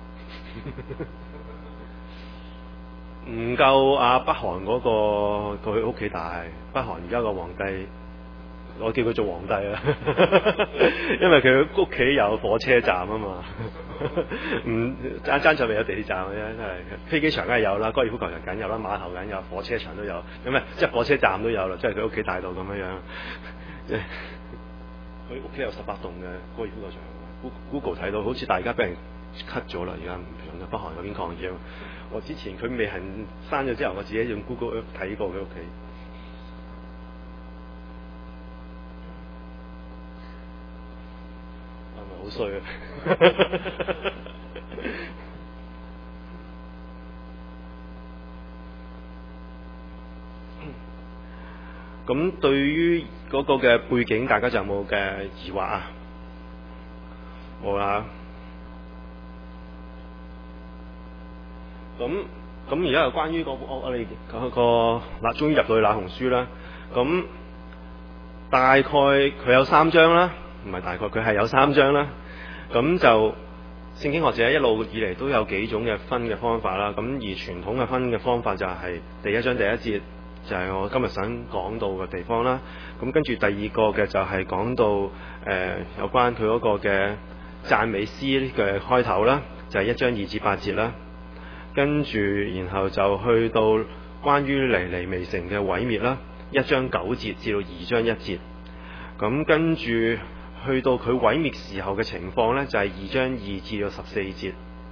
Speaker 1: 唔夠啊北韓嗰個佢屋企大。北韓而家個皇帝，我叫佢做皇帝啊，因為佢屋企有火車站啊嘛，唔爭在未有地鐵站嘅啫，真係飛機場梗係有啦，高爾夫球場梗有啦，碼頭梗有，火車場都有，咁啊即係火車站都有啦，即係佢屋企大到咁樣樣，佢屋企有18棟嘅高爾夫球場。Google 睇到好似大家俾人 cut 咗啦，而家唔用啦，北韓嗰邊抗議。我之前佢未行刪咗之後，我自己用 Google 睇過佢屋企。好衰啊！咁對於嗰個嘅背景，大家就有冇嘅疑惑啊？冇啦。咁而家又關於我哋終於入到去那鴻書啦。咁大概佢有3章啦。唔係大概，佢係有3章啦。咁就聖經學者一路以嚟都有幾種嘅分嘅方法啦。咁而傳統嘅分嘅方法就係第1章第1節就係我今日想講到嘅地方啦。咁跟住第2個嘅就係講到有關佢嗰個嘅讚美詩嘅開頭啦，就係1章2至8節啦。跟住然後就去到關於尼尼微城嘅毀滅啦，1章9節至到2章1節。咁跟住去到佢毀滅時候嘅情況呢，就係2章2至到14節。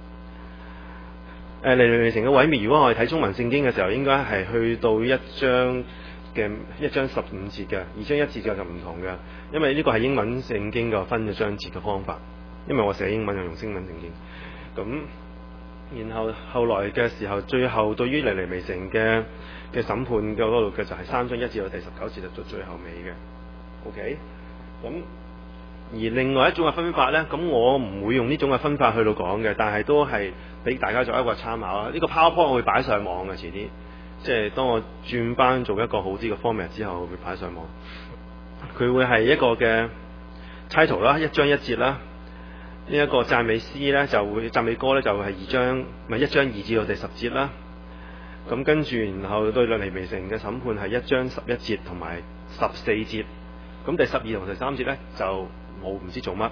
Speaker 1: 尼尼微城嘅毀滅，如果我哋睇中文聖經嘅時候，應該係去到1章15節嘅，2章1節就唔同嘅，因為呢個係英文聖經嘅分嘅章節嘅方法。因為我寫英文又用英文聖經，咁然後後來嘅時候，最後對於尼尼微城嘅審判嘅嗰度嘅就係3章1至到第19節就到最後尾嘅。OK， 咁而另外一種嘅分法呢，咁我唔會用呢種嘅分法去到講嘅，但係都係俾大家做一個參考啦。呢個 PowerPoint 我會擺上網嘅，遲啲即係當我轉班做一個好啲嘅 format 之後，我會擺上網。佢會係一個嘅 title 啦，1章1節啦。呢一個讚美詩呢，就會讚美歌呢，就係1章2至到第10節啦。咁跟住然後對尼尼微城嘅審判係1章11節同埋14節。咁第12同第13節呢，就冇唔知做乜。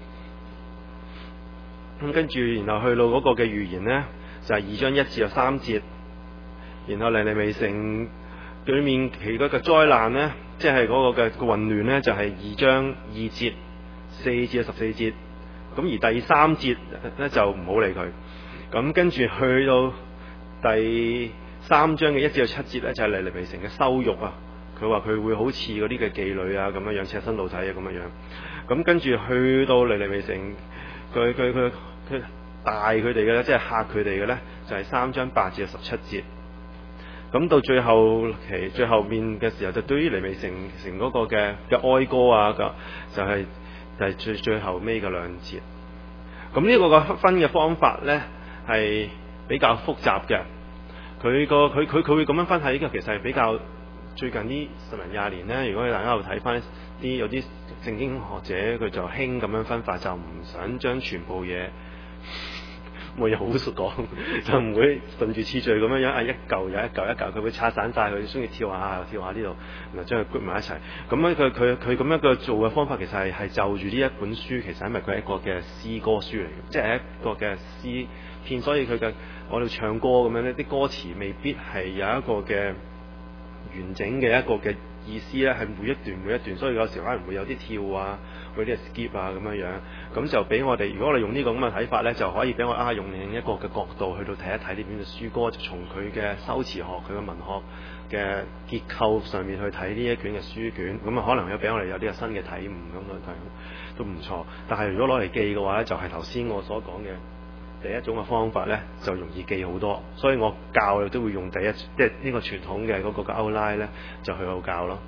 Speaker 1: 咁跟住然後去到嗰個嘅預言呢，就係2章1至到3節。然後尼尼微城裏面其嗰個災難呢，即係嗰個嘅混亂呢，就係2章2節4至到14節。咁而第3節咧就唔好理佢。咁跟住去到第3章嘅1至到7節咧，就係尼尼微城嘅羞辱啊！佢話佢會好似嗰啲嘅妓女啊咁樣樣，赤身露體啊咁樣樣。咁跟住去到尼尼微城，佢大佢哋嘅咧，即係嚇佢哋嘅咧，就係3章8至到17節。咁到最後面嘅時候，就對於尼尼微城嗰個嘅哀歌啊，就係最後尾嘅2節。咁呢個嘅分嘅方法呢，係比較複雜嘅。佢會咁樣分係，呢個其實係比較最近呢10年20年呢。如果大家有睇翻有啲聖經學者，佢就興咁樣分法，就唔想將全部嘢冇嘢好講，就唔會順住次序咁樣樣，一嚿又一嚿，佢會拆散晒，佢中意跳下呢度，然後將佢 group 埋一齊。咁樣佢咁樣嘅做嘅方法，其實係就住呢一本書，其實因為佢係一個嘅詩歌書嚟嘅，即係一個嘅詩篇，所以我哋唱歌咁樣呢啲歌詞未必係有一個嘅完整嘅一個嘅意思咧，係每一段，所以有時可能會有啲跳啊，會有啲 skip 啊咁樣樣，咁就俾我哋，如果我哋用呢個咁嘅睇法咧，就可以俾我用另一個嘅角度去到睇一睇呢篇嘅書歌，就從佢嘅修辭學、佢嘅文學嘅結構上面去睇呢一卷嘅書卷，咁啊可能有俾我哋有啲新嘅體悟咁啊，都唔錯。但係如果攞嚟記嘅話咧，就係頭先我所講嘅第一種嘅方法咧，就容易記好多。所以我教都會用即係呢個傳統嘅嗰個嘅 outline 咧，就去到教咯。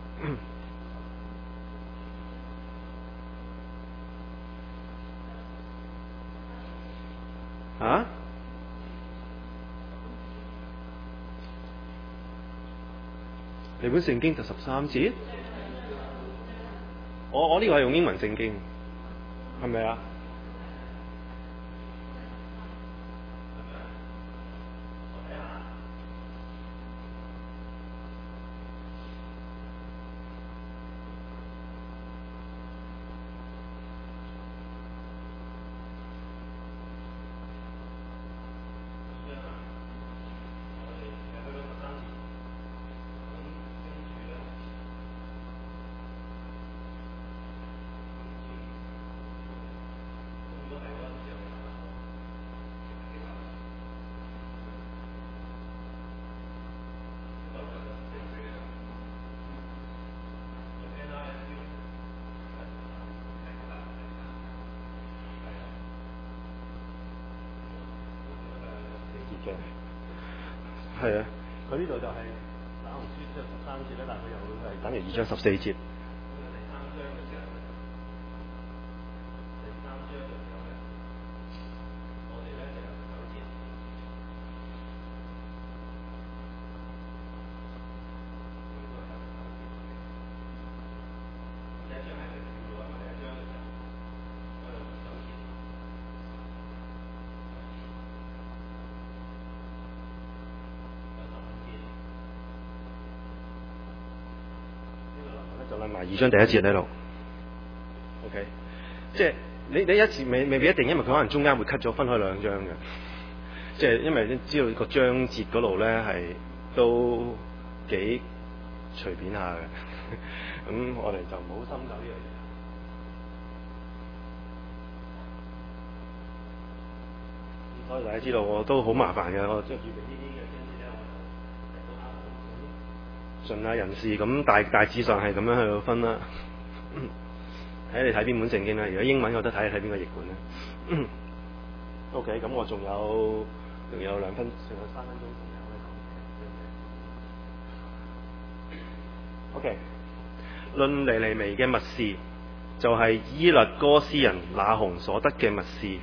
Speaker 1: 啊？你本聖經就13節？我呢個係用英文聖經，係咪啊？係啊，佢呢度就係打紅書即係13節咧，但係佢又係等於2章14節。就諗埋2章第1節喺度 ，OK， 即係你一節未必一定，因為佢可能中間會 cut 咗分開2章嘅，即係因為你知道個章節嗰度咧係都幾隨便下嘅，咁我哋就唔好深究呢樣嘢。所以大家知道我都好麻煩嘅，我即係預備呢啲嘅章節咧，盡下人事咁大致上係咁樣去到分啦。睇你睇邊本聖經啦，如果英文我都睇邊個譯本咧。OK， 咁我仲有2分，仲有3分鐘時間可以講。OK， 論尼尼微嘅默示，就係伊勒哥斯人那鴻所得嘅默示。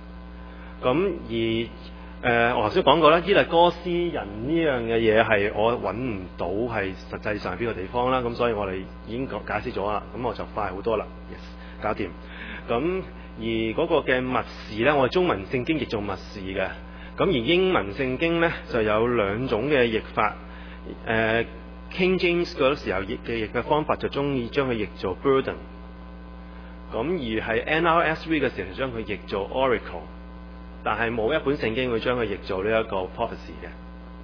Speaker 1: 咁而我頭先講過啦，伊勒哥斯人呢樣嘅嘢係我揾唔到係實際上邊個地方啦，咁所以我哋已經解釋咗啦，咁我就快好多啦 ，yes， 搞掂。咁而嗰個嘅默示呢，我哋中文聖經譯做默示嘅，咁而英文聖經呢，就有2種嘅譯法，King James 嗰時候譯嘅方法就中意將佢譯做 burden， 咁而係 NRSV 嘅時候就將佢譯做 oracle。但係冇一本聖經會將佢譯做呢一個 prophecy 嘅。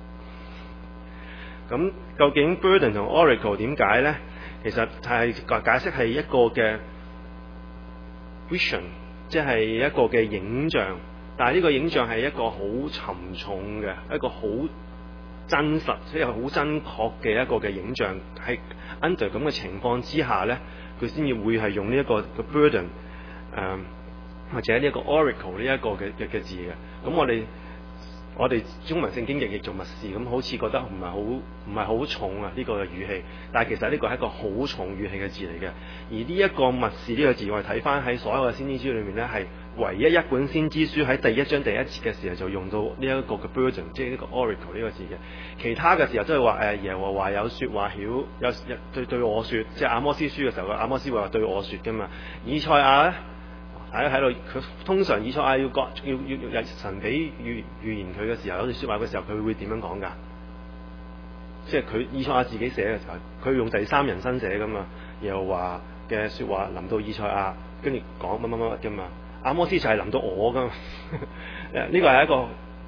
Speaker 1: 咁究竟 burden 同 oracle 點解呢？其實係解釋係一個嘅 vision， 即係一個嘅影像。但係呢個影像係一個好沉重嘅，一個好真實，即係好真確嘅一個嘅影像。喺 under 咁嘅情況之下呢，佢先至會係用呢一個嘅 burden，或者呢一個 oracle 呢一個嘅字嘅，咁我哋中文聖經譯做默示，咁好似覺得唔係好重啊呢個嘅語氣，但係其實呢個係一個好重語氣嘅字嚟嘅。而呢一個默示呢個字，我哋睇翻喺所有嘅先知書裏面呢，係唯一一本先知書喺第1章第1節嘅時候就用到呢一個嘅 burden， 即係呢個 oracle 呢個字嘅。其他嘅時候都係話耶和華有説話曉，有對我説，即係阿摩司書嘅時候，阿摩司會話對我説㗎嘛。以賽亞咧。大家睇到佢通常以賽亞要神俾預言佢嘅時候，有啲説話嘅時候，佢會點樣講㗎？即係佢以賽亞自己寫嘅時候，佢用第3人稱寫㗎嘛。耶和華嘅説話臨到以賽亞，跟住講乜乜乜㗎嘛。阿摩司就係臨到我㗎嘛。呢個係一個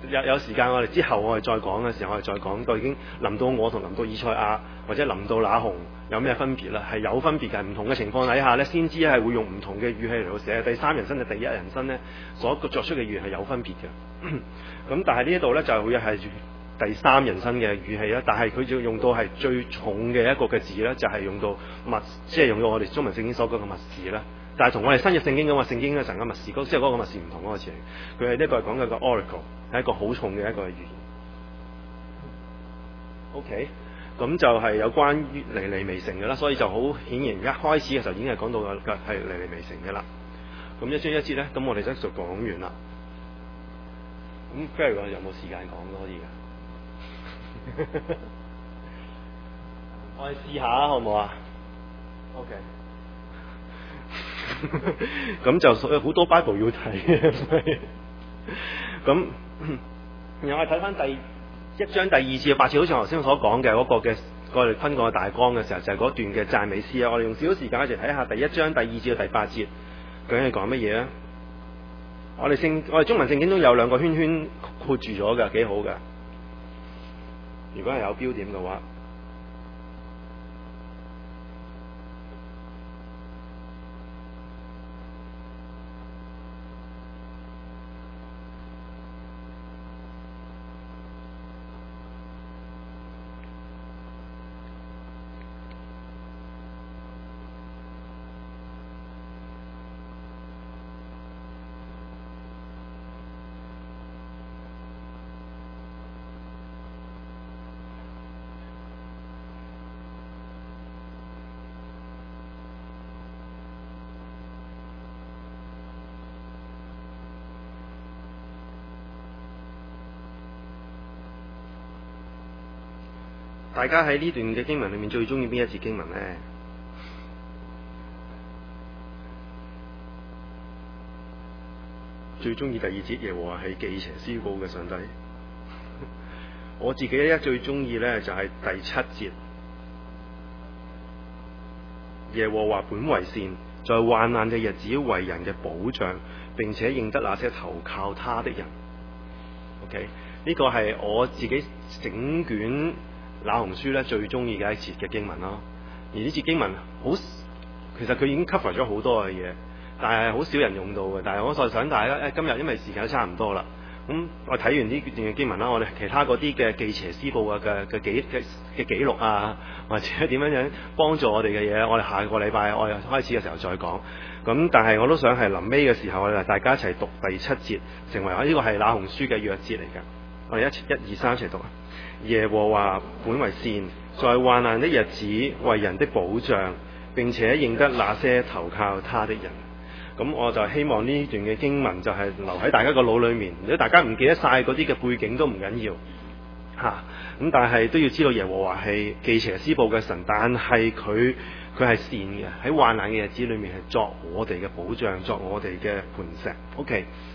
Speaker 1: 有時間我哋之後我哋再講嘅時候，我哋再講到已經臨到我同臨到以賽亞或者臨到那鴻有咩分別啦？係有分別嘅，唔同嘅情況底下呢，先知係會用唔同嘅語氣嚟到寫。第三人稱同第一人稱呢，所作出嘅語言係有分別嘅。咁但係呢一度呢，就會係第三人稱嘅語氣啦，但係佢就用到係最重嘅一個嘅字呢，就係用到默，即係用到我哋中文聖經所講嘅默示啦。但係同我哋新約聖經咁嘅聖經咧，成個默示即係嗰個默示唔同嗰個詞嚟。佢係呢個係講緊個 oracle， 係一個好重嘅一個語言。OK， 咁就係有關於尼尼微城嘅啦，所以就好顯然一開始嘅時候已經係講到嘅係尼尼微城嘅啦。咁一章一節咧，咁我哋就講完啦。咁 Barry 有冇時間講多啲㗎？我哋試下好唔好啊 ？OK。咁就好多 Bible 要睇咁然後我哋睇翻第一章第2至8節，好似頭先所講嘅嗰個嘅我哋分過大綱嘅時候，就係、是、嗰段嘅讚美詩啊。我哋用少少時間一齊睇下第一章第2至到第8節究竟係講乜嘢啊？我哋中文聖經都有兩個圈圈括住咗㗎，幾好㗎。如果係有標點嘅話。大家喺呢段嘅經文裏面最中意邊一節經文呢？最中意第2節，耶和華係忌邪施暴嘅上帝。我自己咧最中意呢就係第7節，耶和華本為善，在患難嘅日子為人嘅保障，並且認得那些投靠他的人。OK， 呢個係我自己整卷那鴻書咧最中意嘅一節嘅經文咯。而呢節經文其實佢已經 cover 咗好多嘅嘢，但係好少人用到嘅。但係我再想大家今日因為時間都差唔多啦，咁我睇完呢段嘅經文啦，我哋其他嗰啲嘅忌邪施暴嘅記錄啊，或者點樣幫助我哋嘅嘢，我哋下個禮拜我哋開始嘅時候再講。咁但係我都想係臨尾嘅時候，我哋大家一齊讀第7節，成為呢個係那鴻書嘅約節嚟嘅。我哋1、2、3一齊讀啊！耶和華本為善，在患難的日子為人的保障，並且認得那些投靠他的人。咁我就希望呢段嘅經文就係留喺大家個腦裏面。如果大家唔記得晒嗰啲嘅背景都唔緊要嚇，咁但係都要知道耶和華係忌邪施暴嘅神，但係佢係善嘅，喺患難嘅日子裏面係作我哋嘅保障，作我哋嘅磐石。OK。